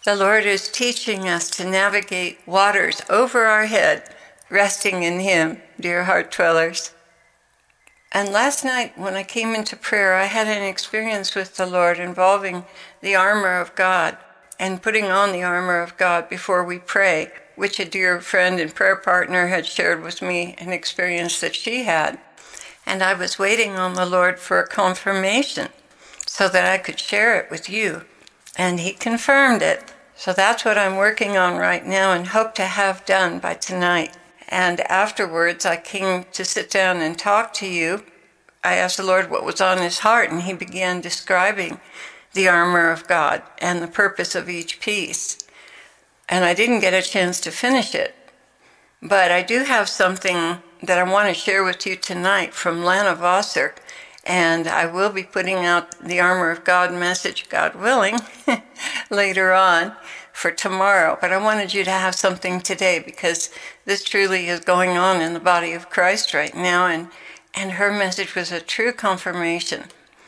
The Lord is teaching us to navigate waters over our head, resting in Him, dear heart dwellers. And last night when I came into prayer, I had an experience with the Lord involving the armor of God and putting on the armor of God before we pray, which a dear friend and prayer partner had shared with me an experience that she had. And I was waiting on the Lord for a confirmation so that I could share it with you. And He confirmed it. So that's what I'm working on right now and hope to have done by tonight. And afterwards, I came to sit down and talk to you. I asked the Lord what was on His heart, and He began describing the armor of God and the purpose of each piece. And I didn't get a chance to finish it. But I do have something that I want to share with you tonight from Lana Vosser. And I will be putting out the Armor of God message, God willing, later on for tomorrow. But I wanted you to have something today because this truly is going on in the body of Christ right now. And her message was a true confirmation.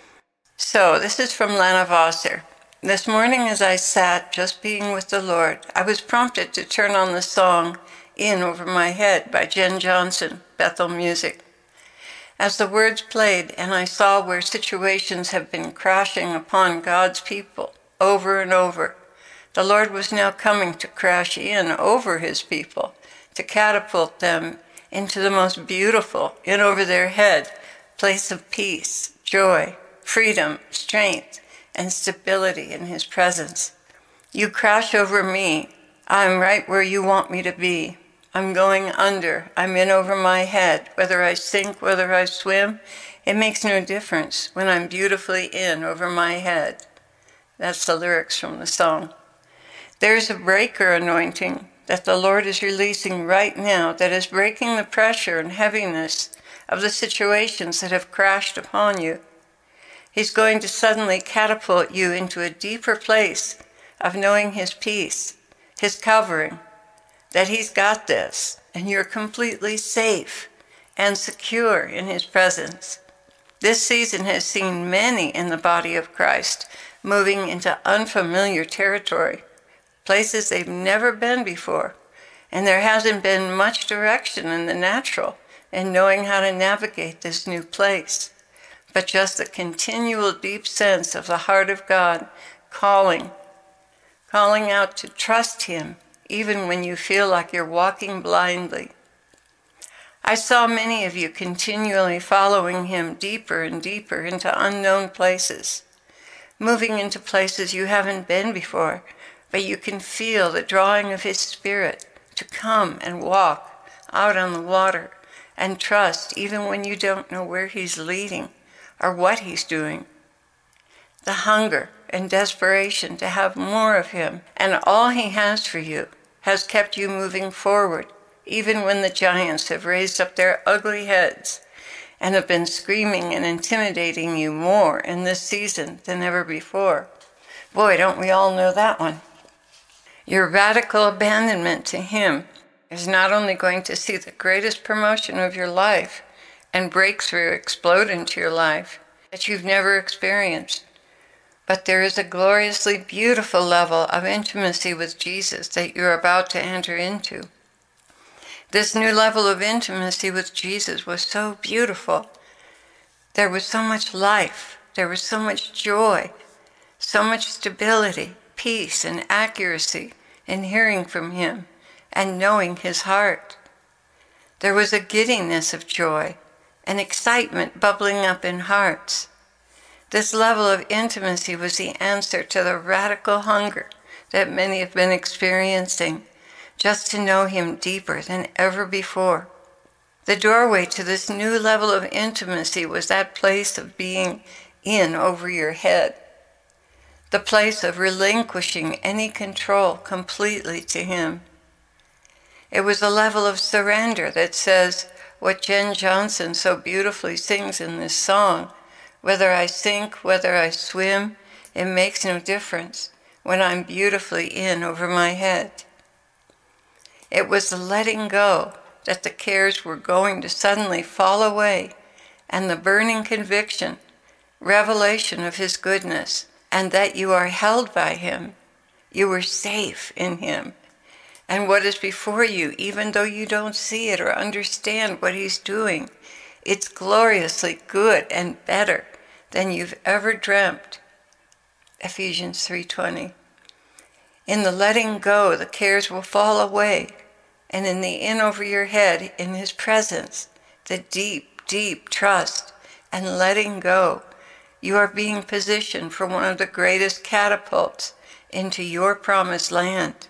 So this is from Lana Vosser. This morning as I sat just being with the Lord, I was prompted to turn on the song In Over My Head by Jen Johnson, Bethel Music. As the words played and I saw where situations have been crashing upon God's people over and over, the Lord was now coming to crash in over His people, to catapult them into the most beautiful, in over their head, place of peace, joy, freedom, strength, and stability in His presence. You crash over me, I'm right where you want me to be. I'm going under, I'm in over my head. Whether I sink, whether I swim, it makes no difference when I'm beautifully in over my head. That's the lyrics from the song. There's a breaker anointing that the Lord is releasing right now that is breaking the pressure and heaviness of the situations that have crashed upon you. He's going to suddenly catapult you into a deeper place of knowing His peace, His covering, that He's got this, and you're completely safe and secure in His presence. This season has seen many in the body of Christ moving into unfamiliar territory, places they've never been before, and there hasn't been much direction in the natural in knowing how to navigate this new place, but just a continual deep sense of the heart of God calling out to trust Him, even when you feel like you're walking blindly. I saw many of you continually following Him deeper and deeper into unknown places, moving into places you haven't been before, but you can feel the drawing of His Spirit to come and walk out on the water and trust even when you don't know where He's leading or what He's doing. The hunger and desperation to have more of Him and all He has for you has kept you moving forward, even when the giants have raised up their ugly heads and have been screaming and intimidating you more in this season than ever before. Boy, don't we all know that one. Your radical abandonment to Him is not only going to see the greatest promotion of your life and breakthrough explode into your life that you've never experienced, but there is a gloriously beautiful level of intimacy with Jesus that you're about to enter into. This new level of intimacy with Jesus was so beautiful. There was so much life. There was so much joy, so much stability, peace, and accuracy in hearing from Him and knowing His heart. There was a giddiness of joy, an excitement bubbling up in hearts. This level of intimacy was the answer to the radical hunger that many have been experiencing, just to know Him deeper than ever before. The doorway to this new level of intimacy was that place of being in over your head, the place of relinquishing any control completely to Him. It was a level of surrender that says what Jen Johnson so beautifully sings in this song: whether I sink, whether I swim, it makes no difference when I'm beautifully in over my head. It was the letting go that the cares were going to suddenly fall away, and the burning conviction, revelation of His goodness, and that you are held by Him. You are safe in him. And what is before you, even though you don't see it or understand what he's doing, it's gloriously good and better than you've ever dreamt. Ephesians 3:20. In the letting go, the cares will fall away, and in the in over your head, in his presence, the deep, deep trust and letting go, you are being positioned for one of the greatest catapults into your promised land.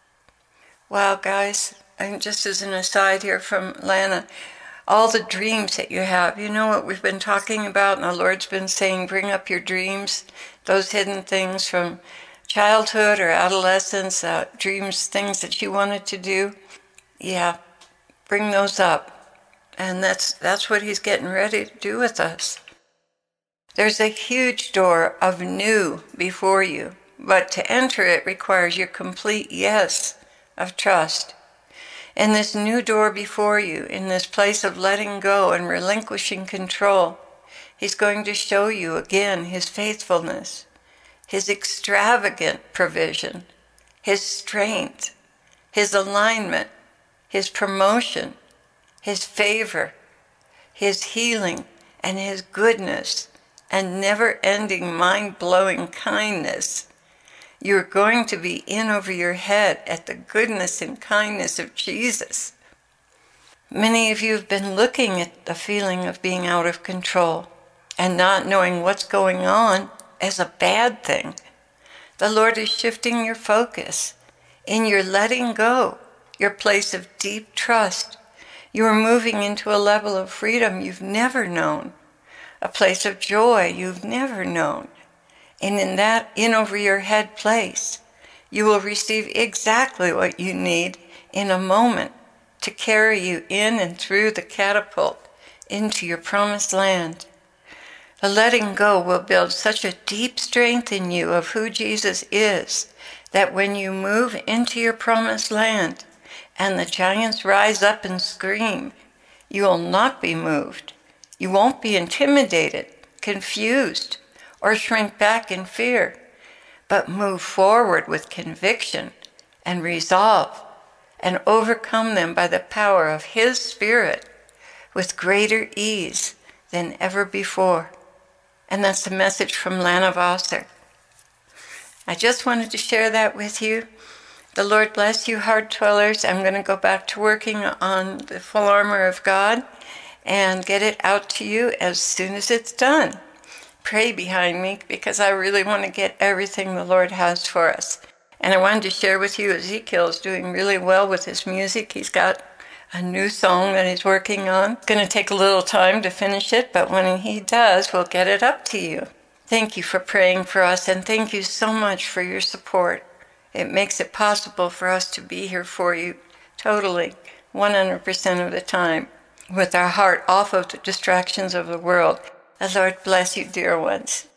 Wow, guys, and just as an aside here from Lana, all the dreams that you have, you know what we've been talking about, and the Lord's been saying, bring up your dreams, those hidden things from childhood or adolescence, dreams, things that you wanted to do. Yeah, bring those up. And that's what he's getting ready to do with us. There's a huge door of new before you, but to enter it requires your complete yes of trust. In this new door before you, in this place of letting go and relinquishing control, he's going to show you again his faithfulness, his extravagant provision, his strength, his alignment, his promotion, his favor, his healing, and his goodness, and never-ending, mind-blowing kindness. You're going to be in over your head at the goodness and kindness of Jesus. Many of you have been looking at the feeling of being out of control and not knowing what's going on as a bad thing. The Lord is shifting your focus. In your letting go, your place of deep trust, you are moving into a level of freedom you've never known, a place of joy you've never known. And in that in over your head place, you will receive exactly what you need in a moment to carry you in and through the catapult into your promised land. The letting go will build such a deep strength in you of who Jesus is that when you move into your promised land and the giants rise up and scream, you will not be moved. You won't be intimidated, confused, or shrink back in fear, but move forward with conviction and resolve and overcome them by the power of his Spirit with greater ease than ever before. And that's the message from Lana Vawser. I just wanted to share that with you. The Lord bless you, heart dwellers. I'm going to go back to working on the full armor of God and get it out to you as soon as it's done. Pray behind me because I really want to get everything the Lord has for us. And I wanted to share with you, Ezekiel is doing really well with his music. He's got a new song that he's working on. It's going to take a little time to finish it, but when he does, we'll get it up to you. Thank you for praying for us, and thank you so much for your support. It makes it possible for us to be here for you totally, 100% of the time, with our heart off of the distractions of the world. The Lord bless you, dear ones.